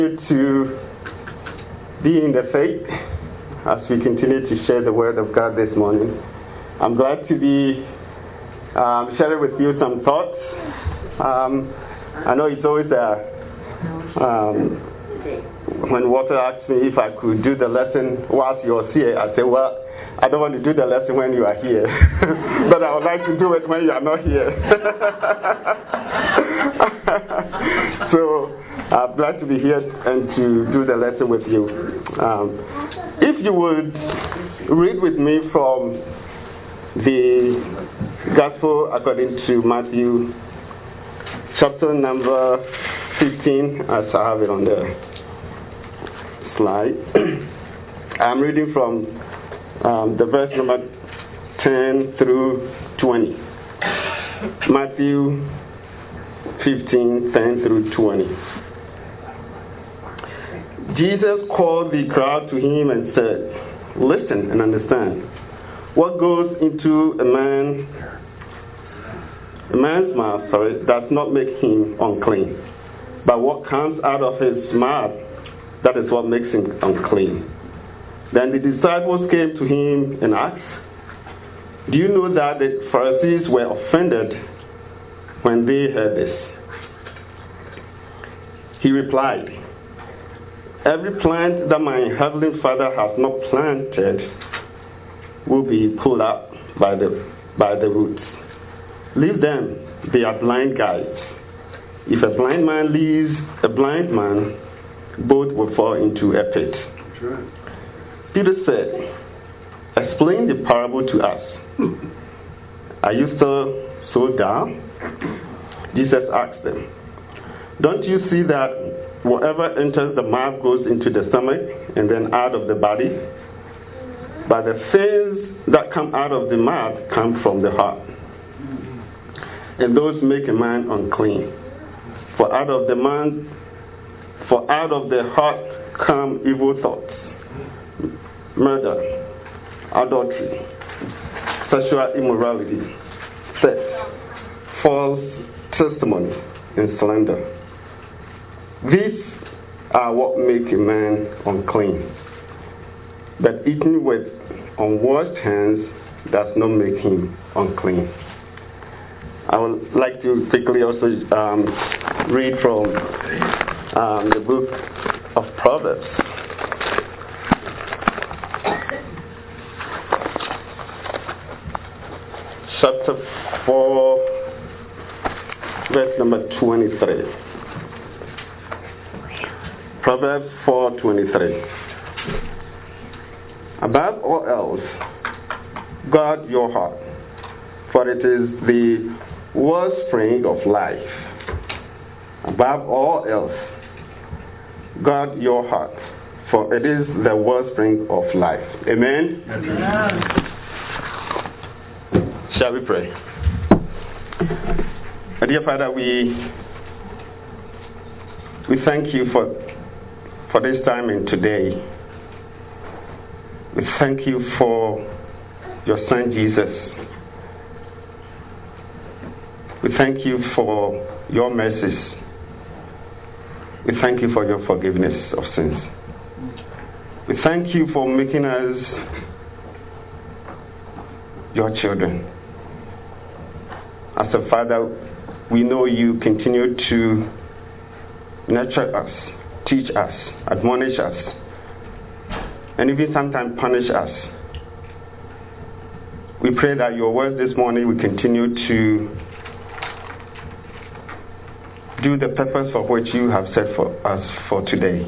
To be in the faith as we continue to share the word of God this morning. I'm glad to be sharing with you some thoughts. I know it's always when Walter asks me if I could do the lesson whilst you're here, I say, well, I don't want to do the lesson when you are here, but I would like to do it when you are not here. So I'm glad to be here and to do the lesson with you. If you would read with me from the Gospel according to Matthew, chapter number 15, as I have it on the slide. I'm reading from the verse number 10 through 20. Matthew 15, 10 through 20. Jesus called the crowd to him and said, "Listen and understand. What goes into a man's mouth, does not make him unclean. But what comes out of his mouth, that is what makes him unclean." Then the disciples came to him and asked, "Do you know that the Pharisees were offended when they heard this?" He replied, "Every plant that my heavenly Father has not planted will be pulled up by the roots. Leave them, they are blind guides. If a blind man leads a blind man, both will fall into a pit." Sure. Peter said, "Explain the parable to us." "Are you still so dull?" Jesus asked them, "Don't you see that whatever enters the mouth goes into the stomach and then out of the body? But the things that come out of the mouth come from the heart. And those make a man unclean. For out of the heart come evil thoughts, murder, adultery, sexual immorality, theft, false testimony, and slander. These are what make a man unclean. But eating with unwashed hands does not make him unclean." I would like to quickly also read from the book of Proverbs. Chapter 4, verse number 23. Proverbs 4:23. "Above all else, guard your heart, for it is the wellspring of life." Above all else, guard your heart, for it is the wellspring of life. Amen? Amen. Shall we pray? Dear Father, we thank you for this time and today. We thank you for your Son Jesus. We thank you for your mercies. We thank you for your forgiveness of sins. We thank you for making us your children. As a Father, we know you continue to nurture us, teach us, admonish us, and even sometimes punish us. We pray that your words this morning will continue to do the purpose for which you have set for us for today.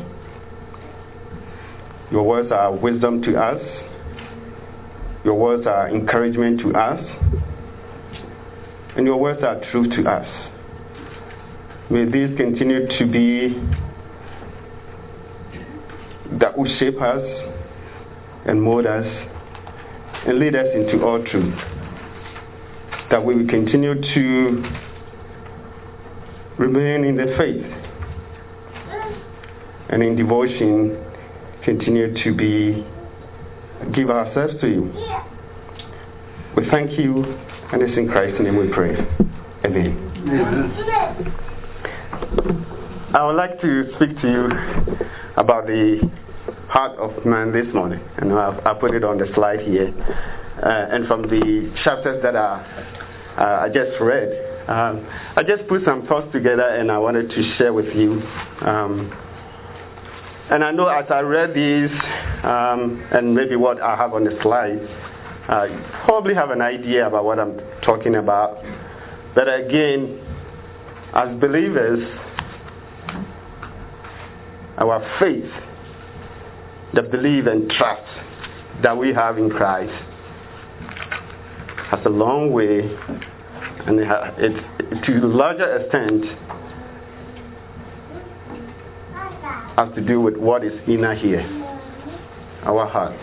Your words are wisdom to us. Your words are encouragement to us. And your words are truth to us. May these continue to be that will shape us and mold us and lead us into all truth. That we will continue to remain in the faith and in devotion continue to give ourselves to you. We thank you, and it's in Christ's name we pray. Amen. I would like to speak to you about the heart of man this morning. And I put it on the slide here. And from the chapters that I just read, I just put some thoughts together and I wanted to share with you. And I know as I read these, and maybe what I have on the slide, you probably have an idea about what I'm talking about. But again, as believers, our faith, the belief and trust that we have in Christ has a long way, and it's to a larger extent has to do with what is inner here, our heart.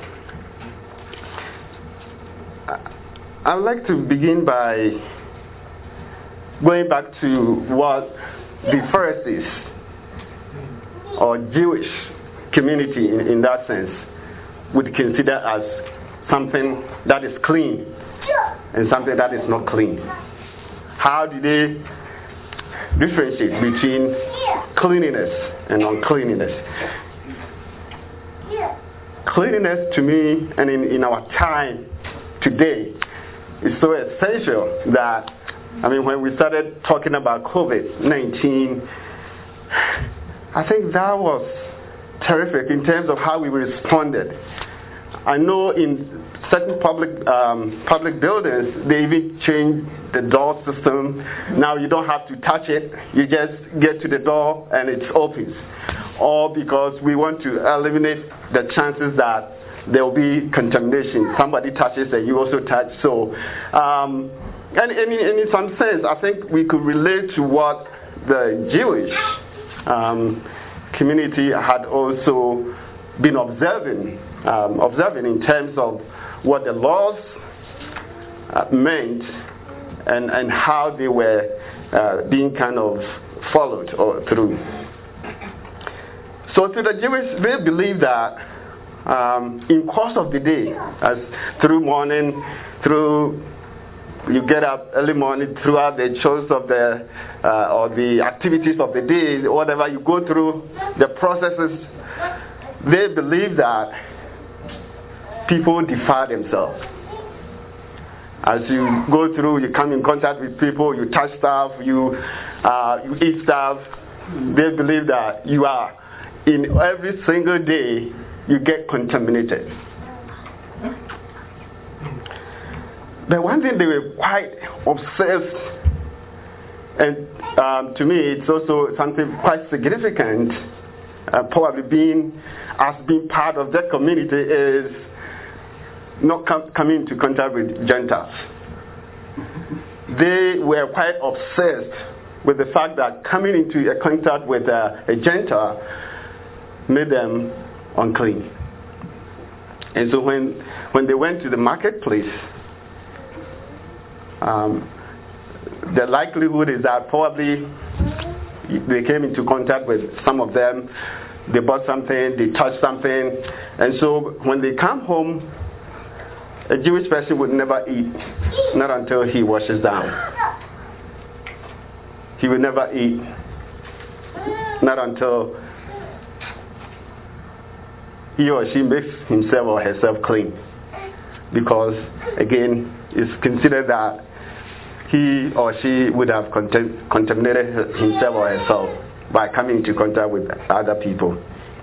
I'd like to begin by going back to what the Pharisees or Jewish community in that sense would consider as something that is clean and something that is not clean. How do they differentiate between cleanliness and uncleanliness? Cleanliness to me, and in our time today, is so essential that, when we started talking about COVID-19, I think that was terrific in terms of how we responded. I know in certain public buildings, they even changed the door system. Now you don't have to touch it. You just get to the door and it opens. Or because we want to eliminate the chances that there will be contamination. Somebody touches and you also touch. So, and in some sense, I think we could relate to what the Jewish community had also been observing in terms of what the laws meant and how they were being kind of followed or through. So to the Jewish, they believe that in course of the day, as through morning, through you get up early morning, throughout the chores of the or the activities of the day, whatever you go through, the processes, they believe that people defile themselves. As you go through, you come in contact with people, you touch stuff, you eat stuff. They believe that you are, in every single day, you get contaminated. But one thing they were quite obsessed, and to me it's also something quite significant, probably being part of that community, is not coming into contact with Gentiles. They were quite obsessed with the fact that coming into a contact with a Gentile made them unclean. And so when they went to the marketplace, the likelihood is that probably they came into contact with some of them, they bought something, they touched something, and so when they come home, a Jewish person would never eat, not until he washes down. He would never eat, not until he or she makes himself or herself clean. Because, again, it's considered that he or she would have contaminated himself or herself by coming into contact with other people.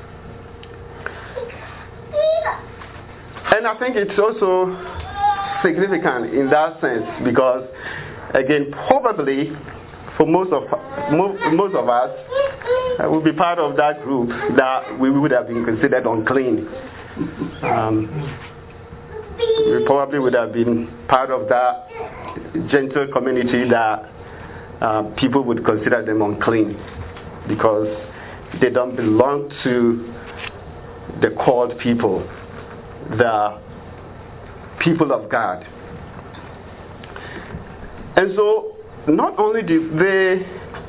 And I think it's also significant in that sense because, again, probably for most of us, will be part of that group that we would have been considered unclean. We probably would have been part of that gentle community that people would consider them unclean because they don't belong to the called people, the people of God. And so not only do they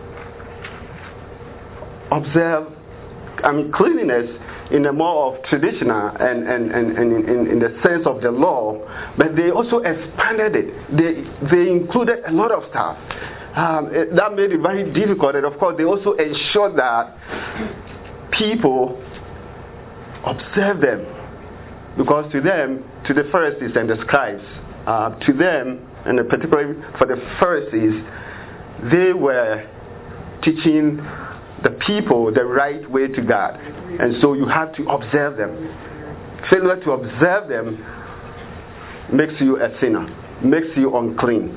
observe cleanliness in a more of traditional and in the sense of the law, but they also expanded it. They included a lot of stuff. that made it very difficult. And of course, they also ensured that people observe them. Because to them, to the Pharisees and the scribes, to them, and particularly for the Pharisees, they were teaching the people the right way to God. And so you have to observe them. Failure to observe them makes you a sinner, makes you unclean.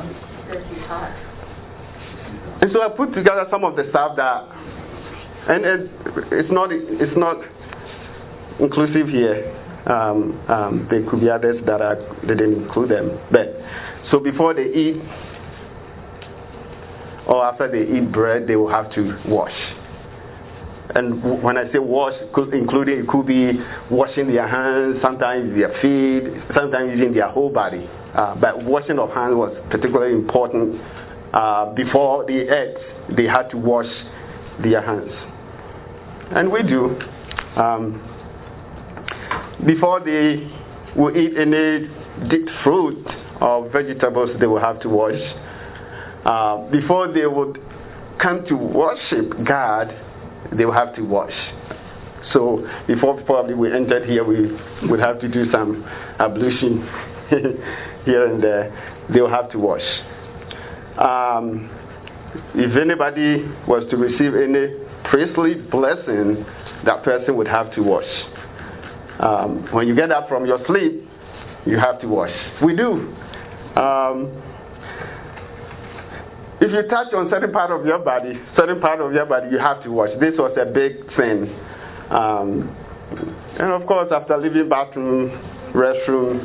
And so I put together some of the stuff that, and it's not inclusive here. There could be others that I didn't include them. But so before they eat or after they eat bread, they will have to wash. And when I say wash, including it could be washing their hands, sometimes their feet, sometimes using their whole body. But washing of hands was particularly important. Before they ate, they had to wash their hands. And we do. Before they will eat any dipped fruit or vegetables, they will have to wash. Before they would come to worship God, they will have to wash. So before probably we entered here, we would have to do some ablution here and there. They will have to wash. If anybody was to receive any priestly blessing, that person would have to wash. When you get up from your sleep, you have to wash. We do. If you touch on certain part of your body, you have to wash. This was a big thing. And of course, after leaving bathroom, restroom,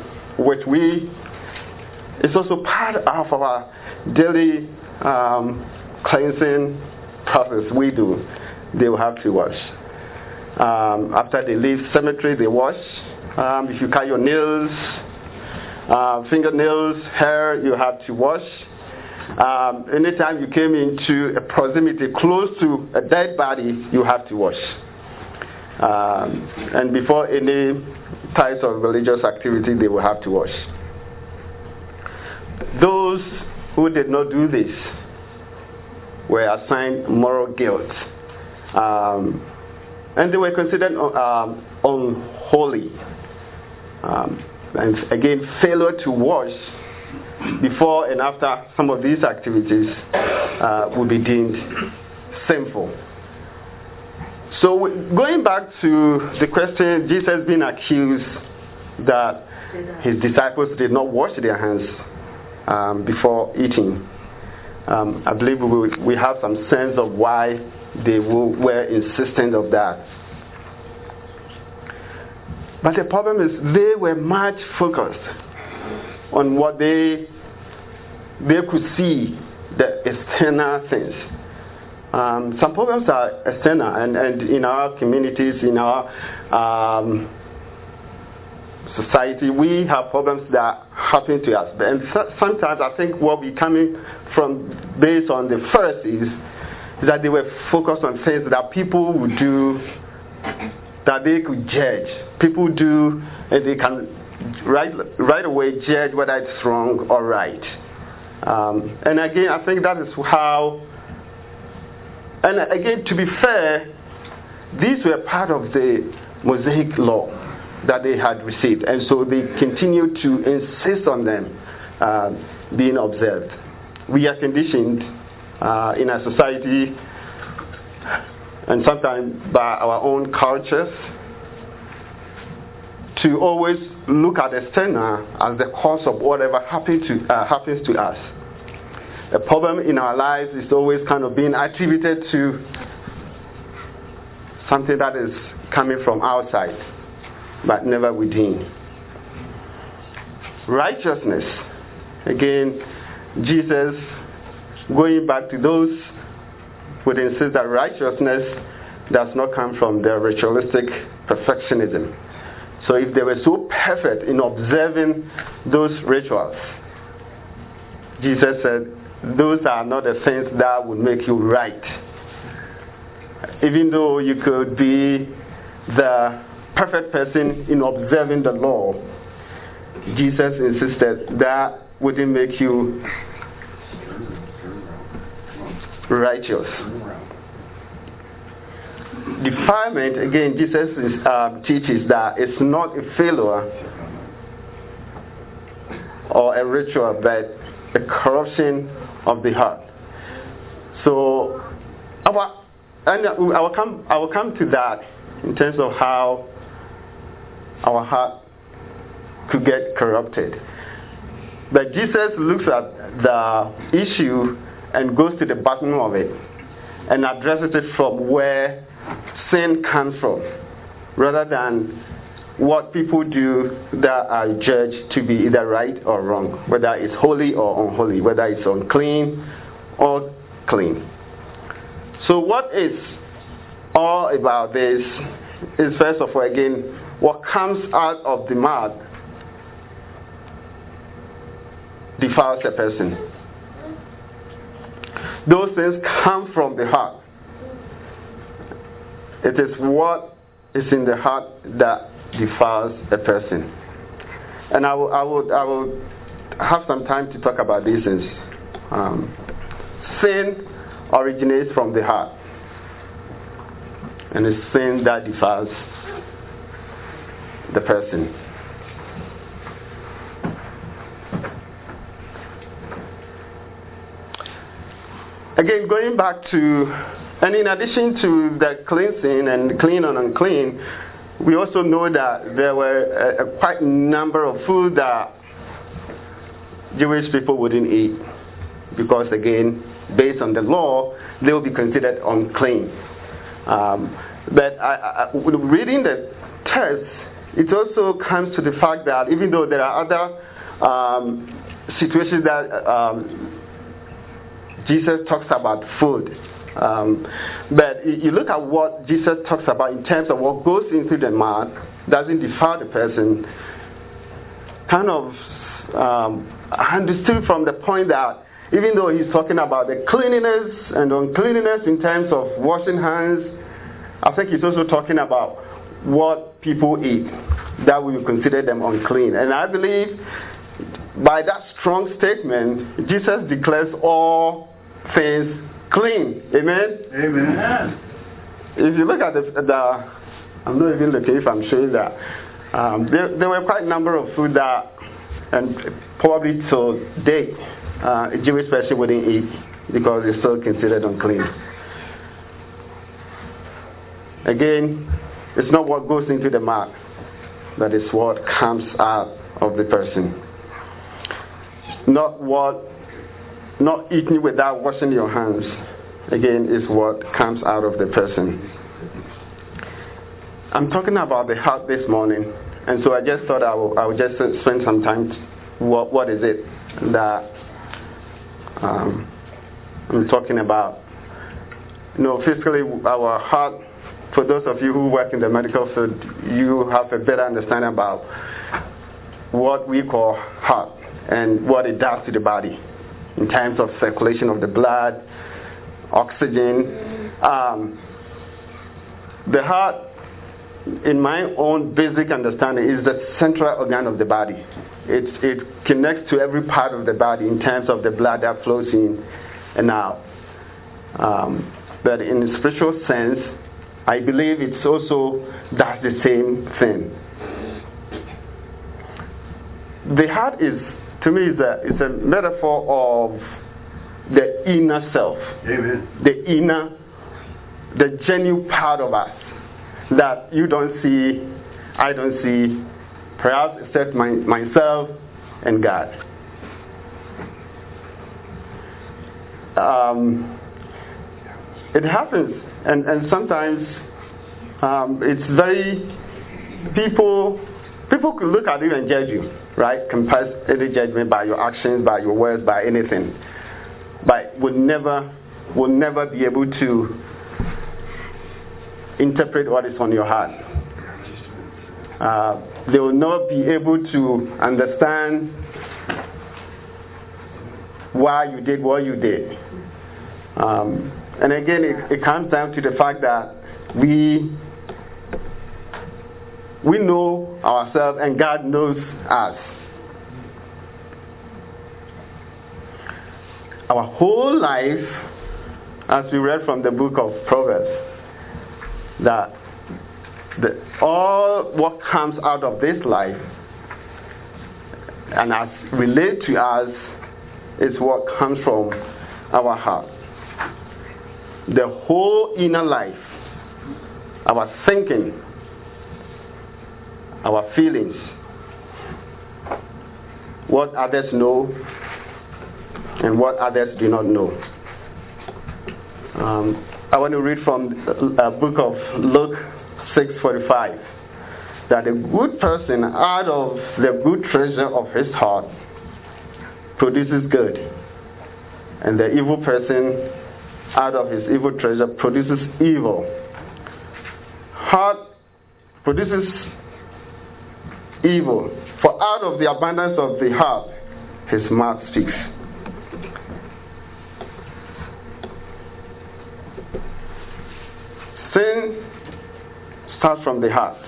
it's also part of our daily cleansing process. We do. They will have to wash. After they leave cemetery, they wash. If you cut your nails, fingernails, hair, you have to wash. Anytime you came into a proximity close to a dead body, you have to wash. And before any types of religious activity, they will have to wash. Those who did not do this were assigned moral guilt. And they were considered unholy. And again, failure to wash before and after some of these activities will be deemed sinful. So going back to the question, Jesus being accused that his disciples did not wash their hands before eating. I believe we have some sense of why they were insistent of that. But the problem is they were much focused on what they could see, the external things. Some problems are external, and in our communities, in our society, we have problems that happen to us. And sometimes I think what we're coming from based on the Pharisees is that they were focused on things that people would do, that they could judge. People do, and they can right away judge whether it's wrong or right. And again, I think that is how, and again, to be fair, these were part of the Mosaic law that they had received, and so they continue to insist on them being observed. We are conditioned in our society, and sometimes by our own cultures, to always look at external as the cause of whatever happens to us. A problem in our lives is always kind of being attributed to something that is coming from outside, but never within. Righteousness. Again, Jesus, going back to those, would insist that righteousness does not come from their ritualistic perfectionism. So if they were so perfect in observing those rituals, Jesus said, those are not the things that would make you right. Even though you could be the perfect person in observing the law, Jesus insisted that wouldn't make you righteous. Defilement, again, Jesus teaches that it's not a failure or a ritual, but a corruption of the heart. So, I will come to that in terms of how our heart could get corrupted. But Jesus looks at the issue and goes to the bottom of it and addresses it from where sin comes from, rather than what people do that are judged to be either right or wrong, whether it's holy or unholy, whether it's unclean or clean. So what is all about this is, first of all, again, what comes out of the mouth defiles a person. Those things come from the heart. It is what is in the heart that defiles a person. And I will have some time to talk about these things. Sin originates from the heart, and it's sin that defiles the person. Again, going back to, and in addition to the cleansing and clean and unclean, we also know that there were a quite number of food that Jewish people wouldn't eat, because again, based on the law, they will be considered unclean. But reading the text, it also comes to the fact that even though there are other situations that Jesus talks about food, but you look at what Jesus talks about in terms of what goes into the mouth doesn't defile the person, kind of understood from the point that even though he's talking about the cleanliness and uncleanliness in terms of washing hands, I think he's also talking about what people eat that we consider them unclean. And I believe by that strong statement, Jesus declares all things clean. Amen? Amen. If you look at the I'm not even looking if I'm showing that. There were quite a number of food that, and probably till date, a Jewish person wouldn't eat because it's still considered unclean. Again, it's not what goes into the mouth, but it's what comes out of the person. Not eating without washing your hands, again, is what comes out of the person. I'm talking about the heart this morning, and so I just thought I would just spend some time. What is it that I'm talking about? Physically, our heart. For those of you who work in the medical field, you have a better understanding about what we call heart and what it does to the body in terms of circulation of the blood, oxygen. The heart, in my own basic understanding, is the central organ of the body. It connects to every part of the body in terms of the blood that flows in and out. But in a spiritual sense, I believe it's also does the same thing. The heart is, to me, is a metaphor of the inner self. Amen. The genuine part of us that you don't see, I don't see, perhaps except myself and God. It happens, and sometimes it's very, people could look at you and judge you, right? Compass any judgment by your actions, by your words, by anything, but will never be able to interpret what is on your heart. They will not be able to understand why you did what you did. And again, it comes down to the fact that we know ourselves and God knows us. Our whole life as we read from the book of Proverbs, that all what comes out of this life and as relate to us is what comes from our heart. The whole inner life, our thinking, our feelings, what others know and what others do not know. I want to read from a book of Luke 6:45, that a good person out of the good treasure of his heart produces good, and the evil person out of his evil treasure produces evil. Heart produces evil, for out of the abundance of the heart his mouth speaks. Sin starts from the heart.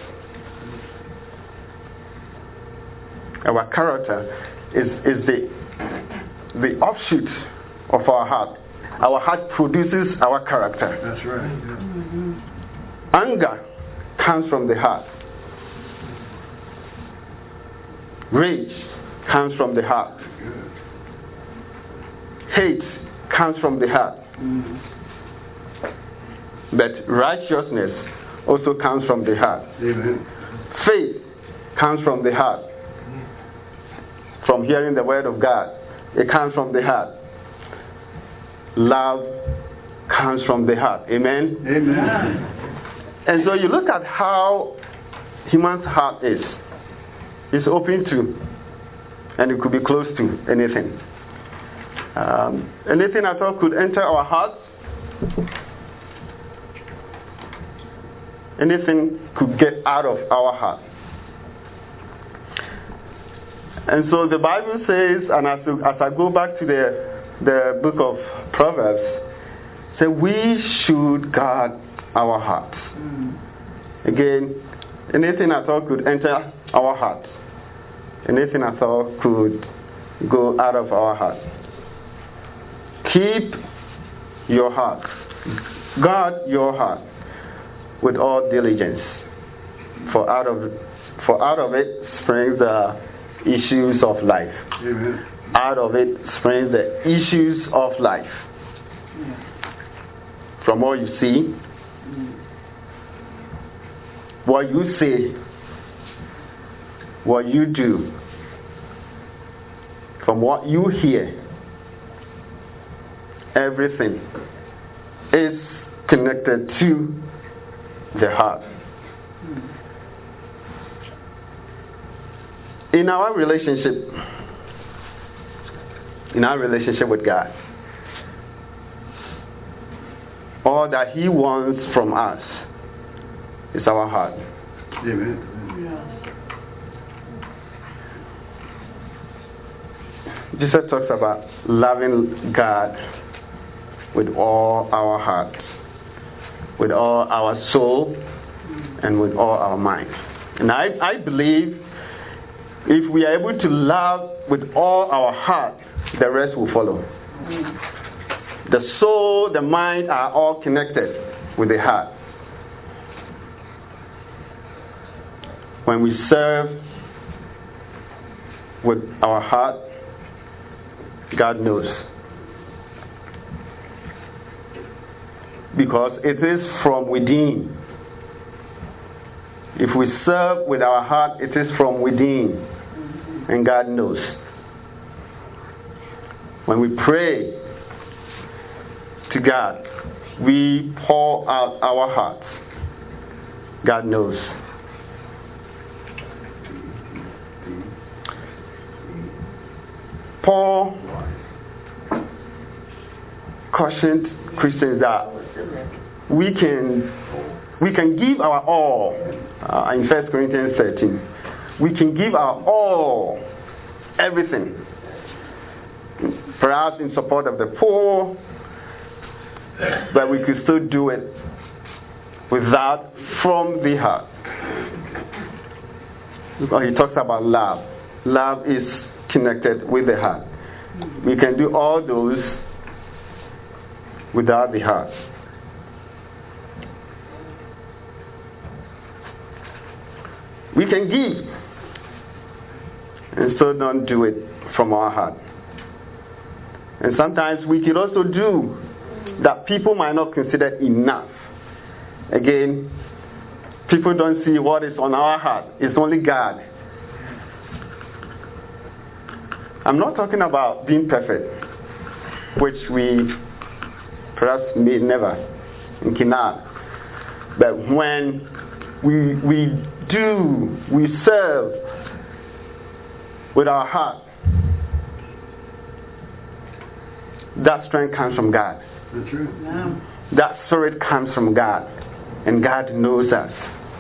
Our character is the offshoot of our heart. Our heart produces our character. That's right. Yeah. Anger comes from the heart. Rage comes from the heart. Hate comes from the heart. But righteousness also comes from the heart. Amen. Faith comes from the heart. From hearing the word of God, it comes from the heart. Love comes from the heart. Amen? Amen. And so you look at how human's heart is. It's open to, and it could be closed to anything. Anything at all could enter our hearts. Anything could get out of our heart. And so the Bible says, and as I go back to the book of Proverbs, say we should guard our hearts. Again, anything at all could enter our heart. Anything at all could go out of our heart. Keep your heart. Guard your heart with all diligence. For out of it springs the issues of life. Amen. Out of it springs the issues of life. From what you see, what you say, what you do, from what you hear, everything is connected to the heart. In our relationship with God, all that He wants from us is our heart. Amen. Jesus talks about loving God with all our heart, with all our soul, and with all our mind. And I believe if we are able to love with all our heart, the rest will follow. The soul, the mind are all connected with the heart. When we serve with our heart, God knows. Because it is from within. If we serve with our heart, it is from within. And God knows. When we pray to God, we pour out our hearts. God knows. Paul cautioned Christians that we can give our all. In 1 Corinthians 13, we can give our all, everything, perhaps in support of the poor, but we could still do it without from the heart. Because he talks about love. Love is connected with the heart. We can do all those without the heart. We can give, and so don't do it from our heart. And sometimes we can also do that people might not consider enough. Again, people don't see what is on our heart. It's only God. I'm not talking about being perfect, which we perhaps may never and cannot. But when we serve with our heart, that strength comes from God. That's true. Yeah. That spirit comes from God, and God knows us.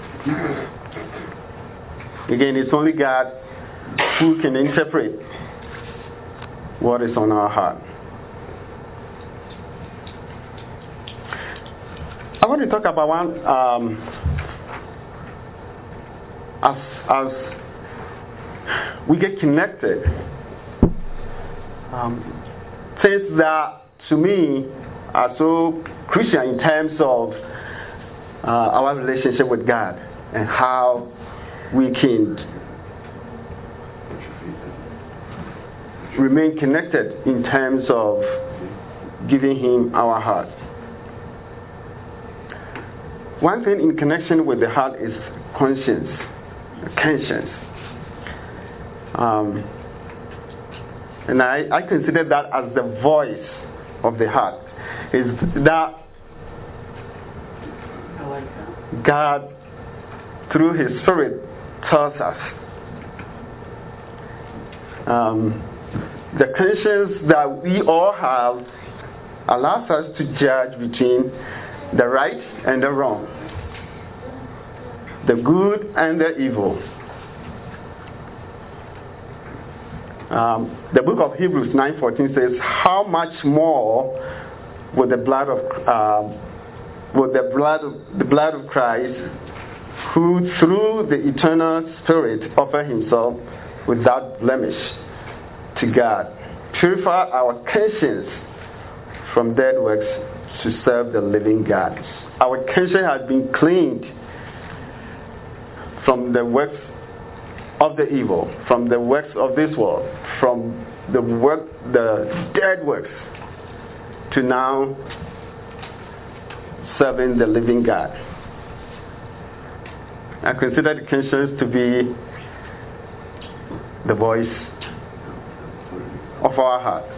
Again, it's only God who can interpret what is on our heart. I want to talk about one as we get connected. Things that to me are so crucial in terms of our relationship with God and how we can remain connected in terms of giving Him our heart. One thing in connection with the heart is conscience. And I consider that as the voice of the heart. Is that I like that. God, through His Spirit, tells us. The conscience that we all have allows us to judge between the right and the wrong, the good and the evil. The book of Hebrews 9:14 says, "How much more will the blood of Christ, who through the eternal Spirit offered Himself without blemish to God, purify our conscience from dead works to serve the living God." Our conscience has been cleaned from the works of the evil, from the works of this world, from the dead works, to now serving the living God. I consider the conscience to be the voice of our heart.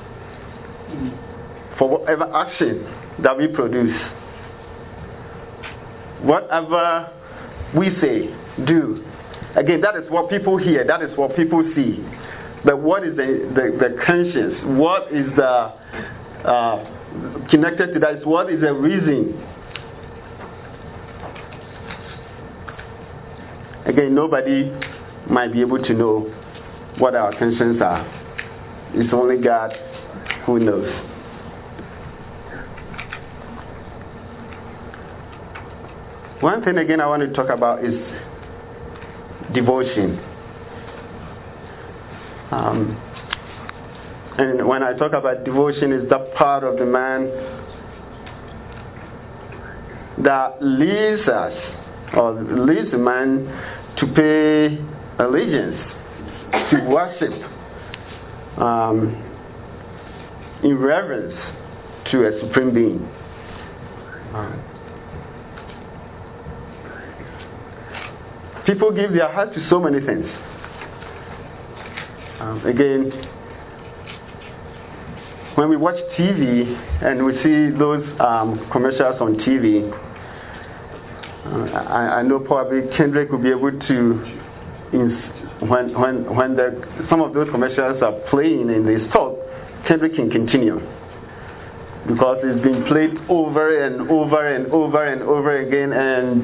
For whatever action that we produce, whatever we say, do, again, that is what people hear, that is what people see. But what is the conscience? What is the connected to that? What is the reason? Again, nobody might be able to know what our conscience are. It's only God who knows. One thing again I want to talk about is devotion. And when I talk about devotion, it's that part of the man that leads us, or leads the man to pay allegiance, to worship in reverence to a supreme being. People give their heart to so many things. Again, when we watch TV and we see those commercials on TV, I know probably Kendrick will be able to, when some of those commercials are playing and they stop, Kendrick can continue. Because it's been played over and over and over and over again, and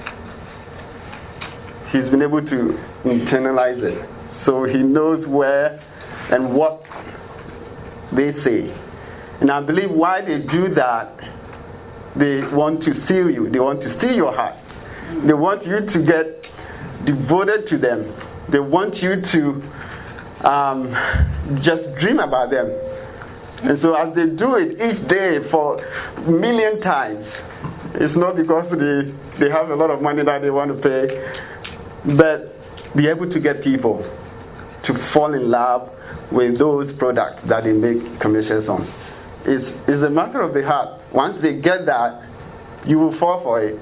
he's been able to internalize it. So he knows where and what they say. And I believe why they do that, they want to steal you. They want to steal your heart. They want you to get devoted to them. They want you to just dream about them. And so as they do it each day for a million times, it's not because they have a lot of money that they want to pay, but be able to get people to fall in love with those products that they make commercials on. It's a matter of the heart. Once they get that, you will fall for it.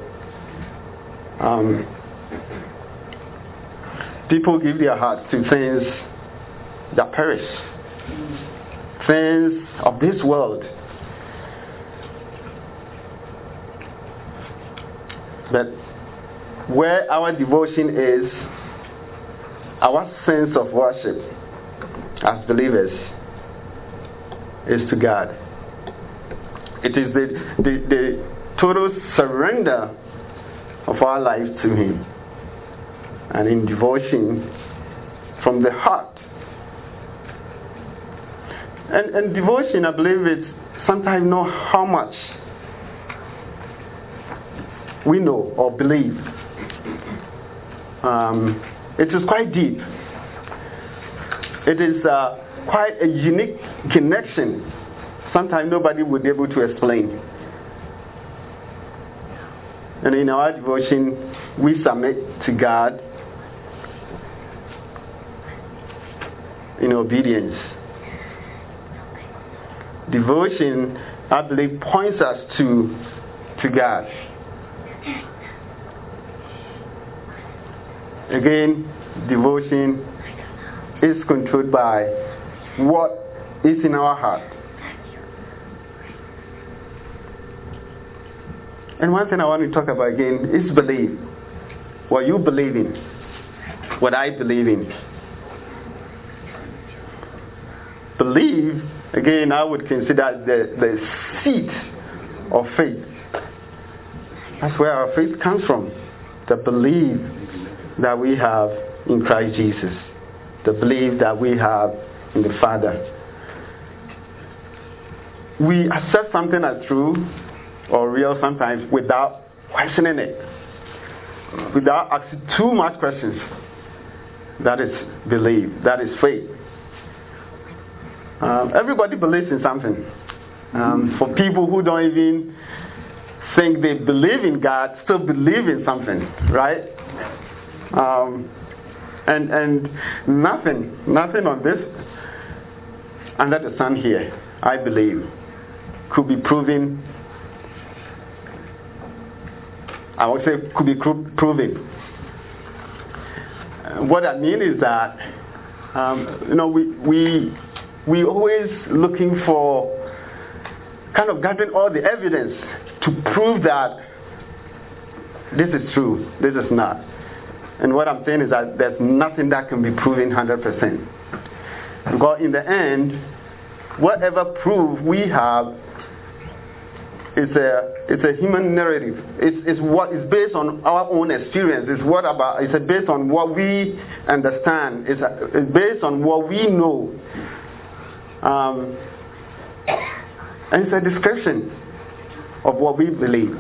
People give their hearts to things that perish, things of this world. But where our devotion is, our sense of worship as believers is to God. It is the total surrender of our life to Him. And in devotion from the heart. And devotion, I believe, it's sometimes not how much we know or believe. It is quite deep. It is quite a unique connection. Sometimes nobody would be able to explain. And in our devotion, we submit to God in obedience. Devotion, I believe, points us to God. Again, devotion is controlled by what is in our heart. And one thing I want to talk about again is belief. What you believe in. What I believe in. Believe, again, I would consider the seat of faith. That's where our faith comes from. The belief that we have in Christ Jesus. The belief that we have in the Father. We accept something as true or real sometimes without questioning it. Without asking too much questions. That is belief. That is faith. Everybody believes in something. For people who don't even think they believe in God, still believe in something, right? And nothing on this under the sun here, I believe, could be proven. I would say could be proven. What I mean is that we always looking for kind of gathering all the evidence to prove that this is true, this is not. And what I'm saying is that there's nothing that can be proven 100%. Because in the end, whatever proof we have is a human narrative. It's what is based on our own experience. It's based on what we understand. It's based on what we know. And it's a description of what we believe.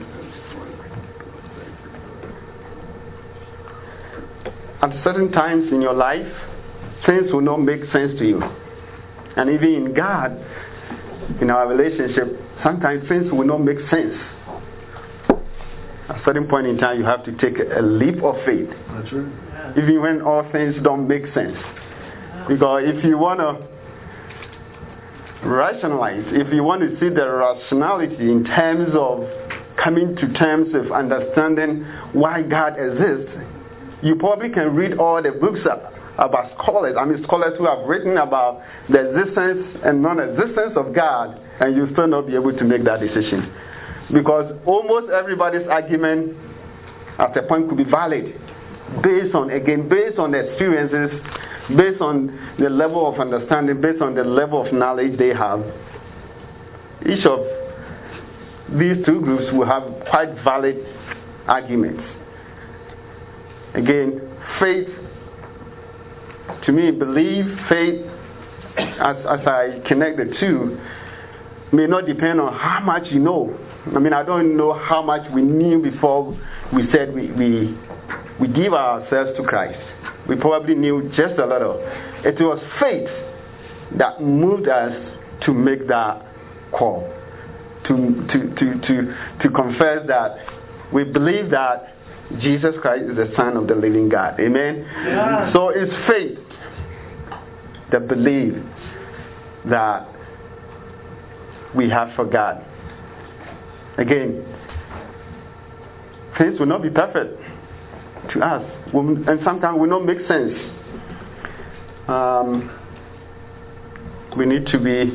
At certain times in your life, things will not make sense to you. And even in God, in our relationship, sometimes things will not make sense. At a certain point in time, you have to take a leap of faith. That's right. Even when all things don't make sense. Because if you want to rationalize, if you want to see the rationality in terms of coming to terms with understanding why God exists, you probably can read all the books about scholars. Scholars who have written about the existence and non-existence of God, and you still not be able to make that decision. Because almost everybody's argument at a point could be valid based on the experiences, based on the level of understanding, based on the level of knowledge they have. Each of these two groups will have quite valid arguments. Again, faith, to me, belief, faith, as I connect the two, may not depend on how much you know. I don't know how much we knew before we said we give ourselves to Christ. We probably knew just a little. It was faith that moved us to make that call, to confess that we believe that Jesus Christ is the Son of the living God. Amen? Yeah. So it's faith that believes that we have for God. Again, things will not be perfect to us, and sometimes will not make sense. We need to be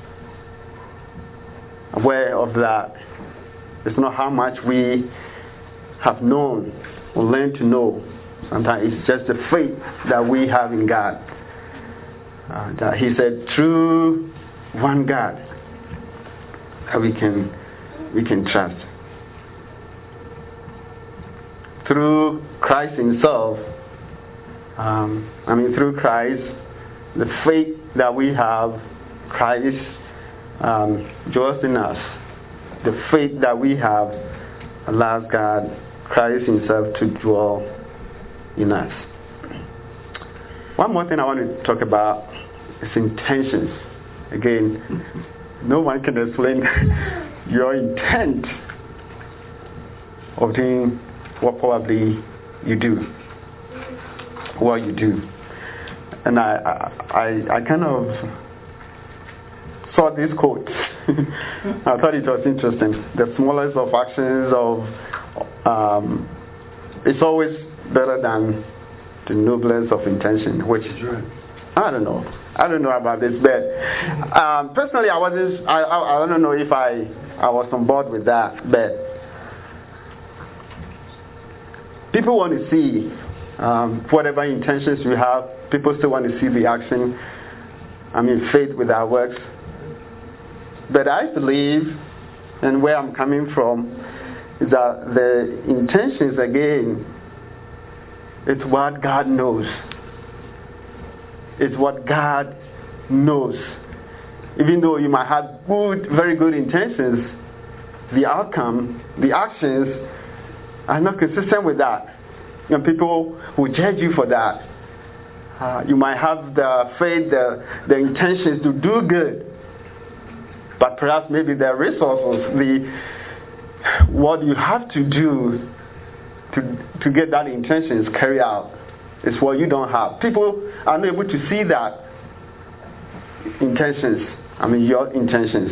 aware of that. It's not how much we have known or learned to know. Sometimes it's just the faith that we have in God. That He said, through one God, that we can trust. Through Christ Himself, through Christ, the faith that we have, Christ dwells in us. The faith that we have allows God, Christ Himself, to dwell in us. One more thing I want to talk about is intentions. Again, no one can explain your intent of doing what probably you do, what you do. And I kind of saw this quote. I thought it was interesting. The smallest of actions it's always better than the noblest of intention, which I don't know about this, but personally I don't know if I was on board with that, but people want to see whatever intentions we have. People still want to see the action. Faith with our works. But I believe, and where I'm coming from, is that the intentions, again, it's what God knows. It's what God knows. Even though you might have very good intentions, the outcome, the actions are not consistent with that. People will judge you for that. You might have the faith, the intentions to do good, but perhaps maybe the resources, what you have to do to get that intentions carried out is what you don't have. People are not able to see that intentions. Your intentions.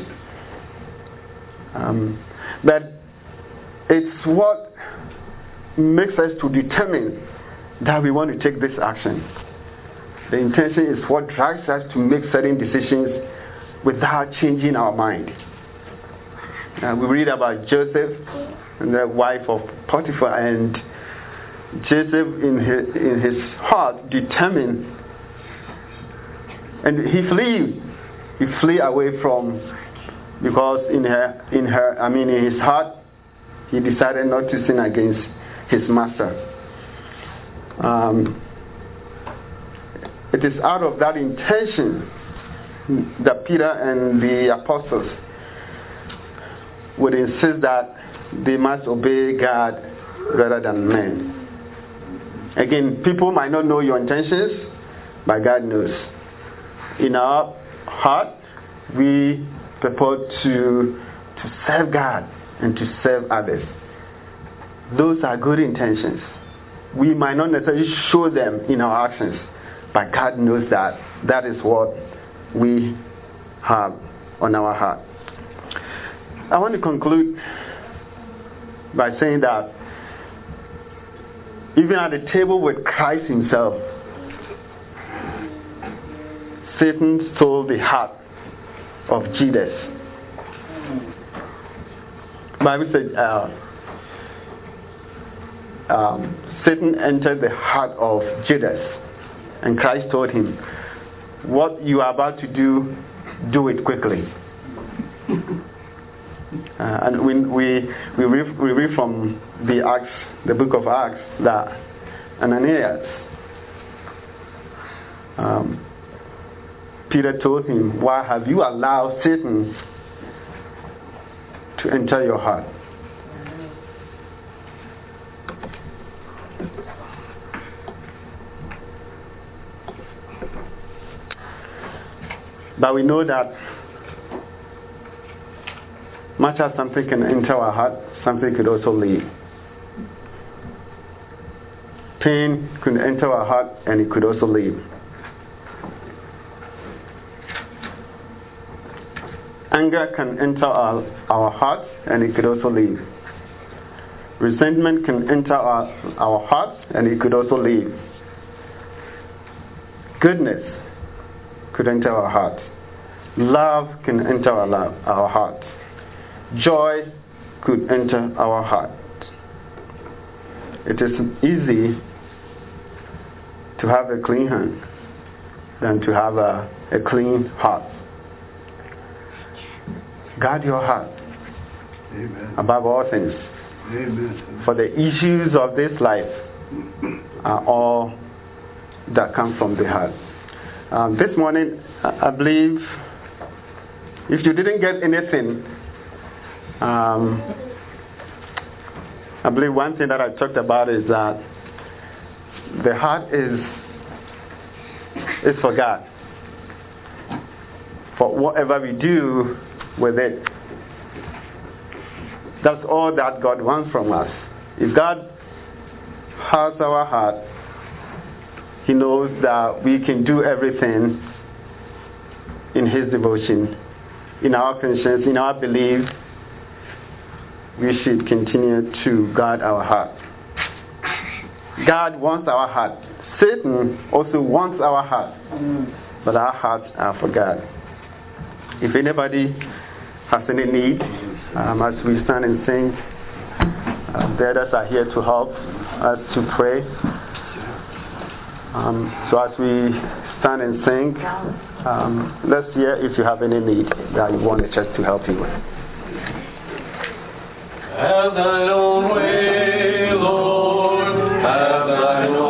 But it's what makes us to determine that we want to take this action. The intention is what drives us to make certain decisions without changing our mind. We read about Joseph and the wife of Potiphar, and Joseph in his heart determined, and he flee away from, because in his heart he decided not to sin against his master. It is out of that intention that Peter and the apostles would insist that they must obey God rather than men. Again, people might not know your intentions, but God knows. In our heart, we purport to serve God and to serve others. Those are good intentions. We might not necessarily show them in our actions, but God knows that. That is what we have on our heart. I want to conclude by saying that even at the table with Christ Himself, Satan stole the heart of Judas. The Bible said Satan entered the heart of Judas, and Christ told him, "What you are about to do it quickly." And when we read from the book of Acts, that Ananias, Peter told him, "Why have you allowed Satan to enter your heart?" But we know that Much as something can enter our heart, something could also leave. Pain could enter our heart and it could also leave. Anger can enter our heart and it could also leave. Resentment can enter our heart and it could also leave. Goodness could enter our heart. Love can enter our heart. Joy could enter our heart. It is easy to have a clean hand than to have a clean heart. Guard your heart. Amen. Above all things. Amen. For the issues of this life are all that come from the heart. This morning, I believe, if you didn't get anything, I believe one thing that I talked about is that the heart is for God. For whatever we do with it, that's all that God wants from us. If God has our heart, He knows that we can do everything in His devotion, in our conscience, in our belief. We should continue to guard our heart. God wants our heart. Satan also wants our heart. But our hearts are for God. If anybody has any need, as we stand and sing, the others are here to help us to pray. So as we stand and sing, let's hear if you have any need that you want the church to help you with. Have thine own way.